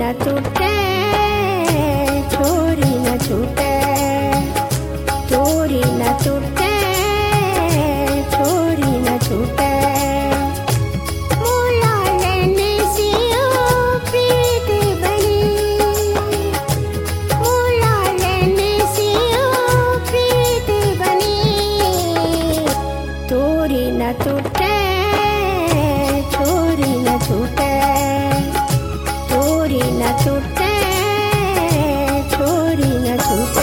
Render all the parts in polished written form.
न टूटे छोरी न छूटे, छोरी न टूटे छोरी न छूटे। मोला लेने से ओ प्रीत बनी, मोला लेने से ओ प्रीत बनी। तोरी न टूटे छोरी न छूटे, छोरी न छूटे छोरी न छूटे।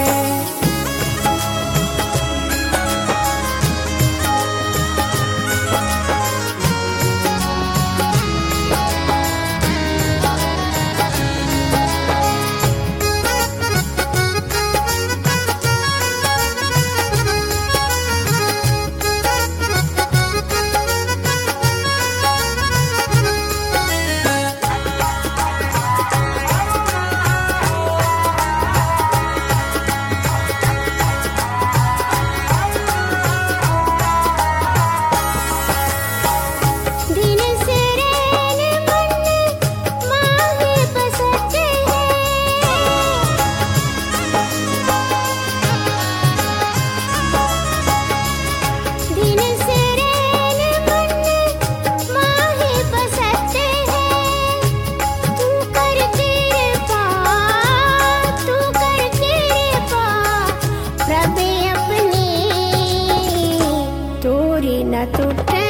न टूटे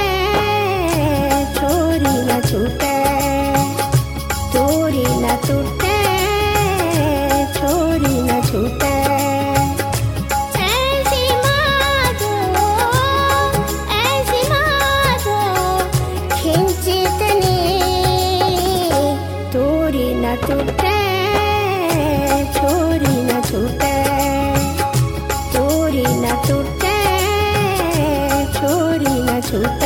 छोरी न छूटे, छोरी न टूटे छोरी न छूटे। ऐसी माधो खिंचितनी, छोरी न टूटे छोरी न छूटे, छोरी न टूटे छोरी न छूटे।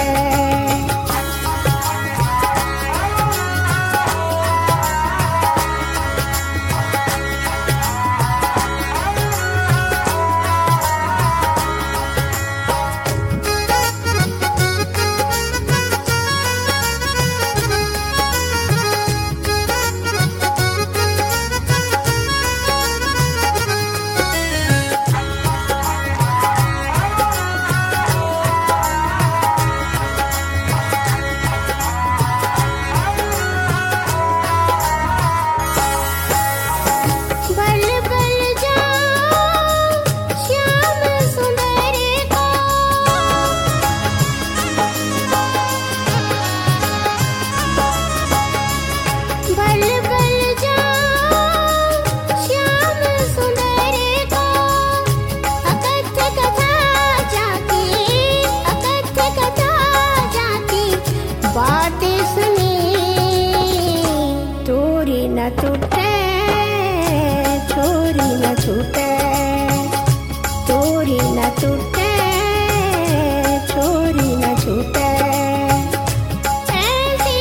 न टूटे छोरी न छूटे, छोरी न टूटे छोरी न छूटे। ऐसी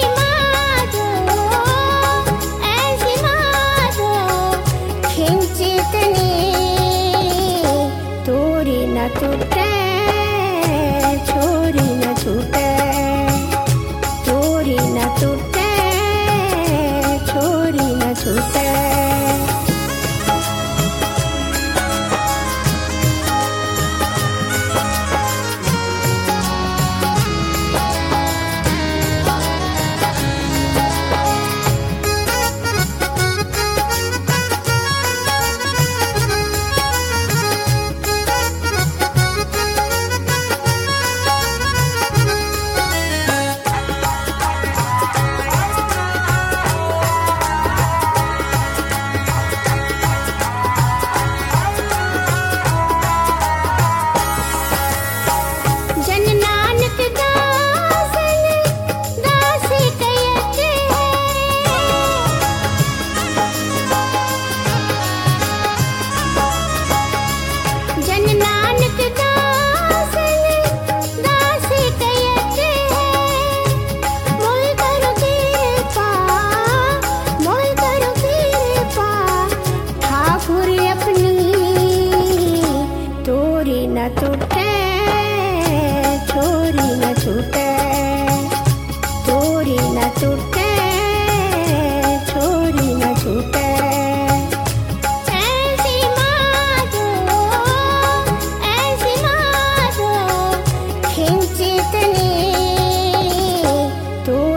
माधो खिंचितनी, छोरी न टूटे छोरी न छूटे, छोरी न टूटे छोरी न छूटे।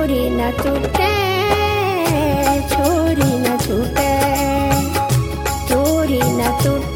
चूड़ी न टूटे, चूड़ी न टूटे, चूड़ी न टूटे।